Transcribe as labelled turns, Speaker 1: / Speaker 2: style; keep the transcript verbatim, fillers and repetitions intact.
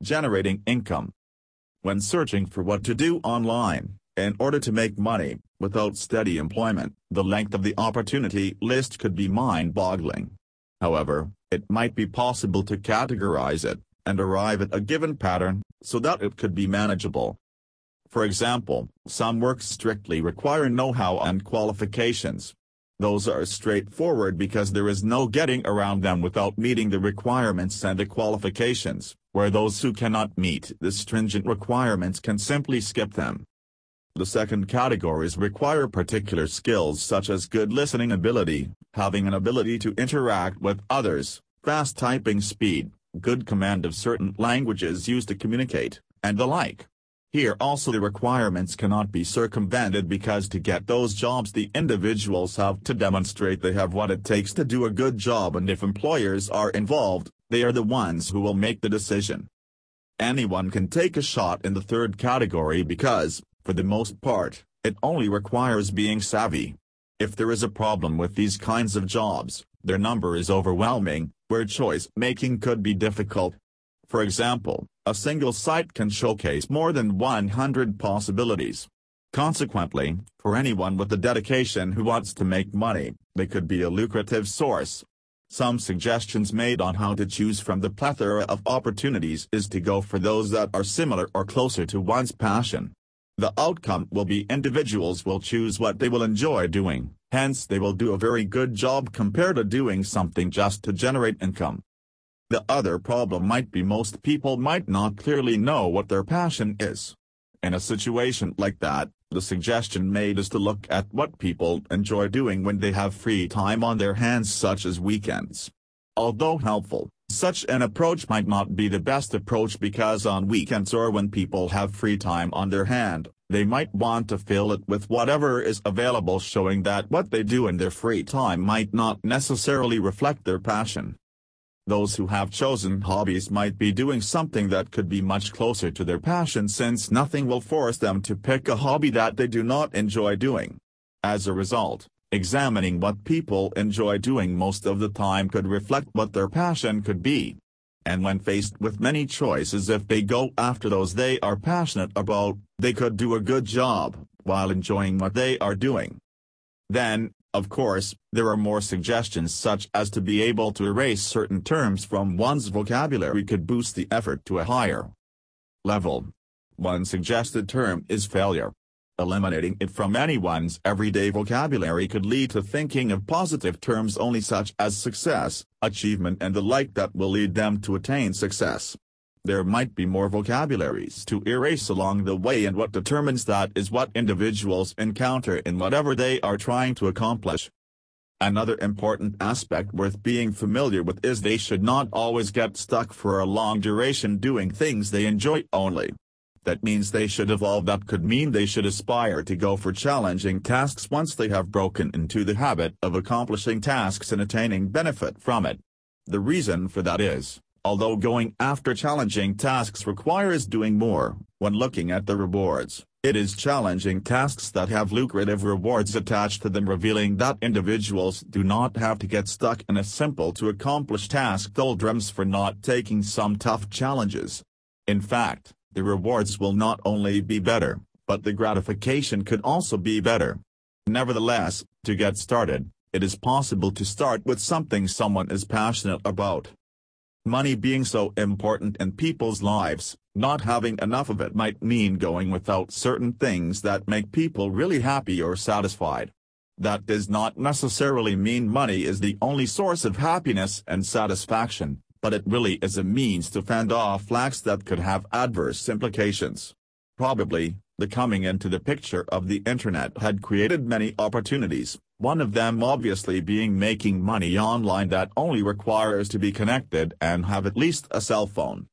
Speaker 1: Generating income. When searching for what to do online, in order to make money, without steady employment, the length of the opportunity list could be mind-boggling. However, it might be possible to categorize it, and arrive at a given pattern, so that it could be manageable. For example, some works strictly require know-how and qualifications. Those are straightforward because there is no getting around them without meeting the requirements and the qualifications, where those who cannot meet the stringent requirements can simply skip them. The second categories require particular skills such as good listening ability, having an ability to interact with others, fast typing speed, good command of certain languages used to communicate, and the like. Here also the requirements cannot be circumvented because to get those jobs the individuals have to demonstrate they have what it takes to do a good job, and if employers are involved, they are the ones who will make the decision. Anyone can take a shot in the third category because, for the most part, it only requires being savvy. If there is a problem with these kinds of jobs, their number is overwhelming, where choice making could be difficult. For example, a single site can showcase more than one hundred possibilities. Consequently, for anyone with the dedication who wants to make money, they could be a lucrative source. Some suggestions made on how to choose from the plethora of opportunities is to go for those that are similar or closer to one's passion. The outcome will be individuals will choose what they will enjoy doing, hence they will do a very good job compared to doing something just to generate income. The other problem might be most people might not clearly know what their passion is. In a situation like that, the suggestion made is to look at what people enjoy doing when they have free time on their hands, such as weekends. Although helpful, such an approach might not be the best approach because on weekends or when people have free time on their hand, they might want to fill it with whatever is available, showing that what they do in their free time might not necessarily reflect their passion. Those who have chosen hobbies might be doing something that could be much closer to their passion, since nothing will force them to pick a hobby that they do not enjoy doing. As a result, examining what people enjoy doing most of the time could reflect what their passion could be. And when faced with many choices, if they go after those they are passionate about, they could do a good job, while enjoying what they are doing. Then, of course, there are more suggestions, such as to be able to erase certain terms from one's vocabulary could boost the effort to a higher level. One suggested term is failure. Eliminating it from anyone's everyday vocabulary could lead to thinking of positive terms only, such as success, achievement and the like, that will lead them to attain success. There might be more vocabularies to erase along the way, and what determines that is what individuals encounter in whatever they are trying to accomplish. Another important aspect worth being familiar with is they should not always get stuck for a long duration doing things they enjoy only. That means they should evolve. That could mean they should aspire to go for challenging tasks once they have broken into the habit of accomplishing tasks and attaining benefit from it. The reason for that is, although going after challenging tasks requires doing more, when looking at the rewards, it is challenging tasks that have lucrative rewards attached to them, revealing that individuals do not have to get stuck in a simple-to-accomplish task doldrums for not taking some tough challenges. In fact, the rewards will not only be better, but the gratification could also be better. Nevertheless, to get started, it is possible to start with something someone is passionate about. Money being so important in people's lives, not having enough of it might mean going without certain things that make people really happy or satisfied. That does not necessarily mean money is the only source of happiness and satisfaction, but it really is a means to fend off lacks that could have adverse implications. Probably, the coming into the picture of the internet had created many opportunities, one of them obviously being making money online that only requires to be connected and have at least a cell phone.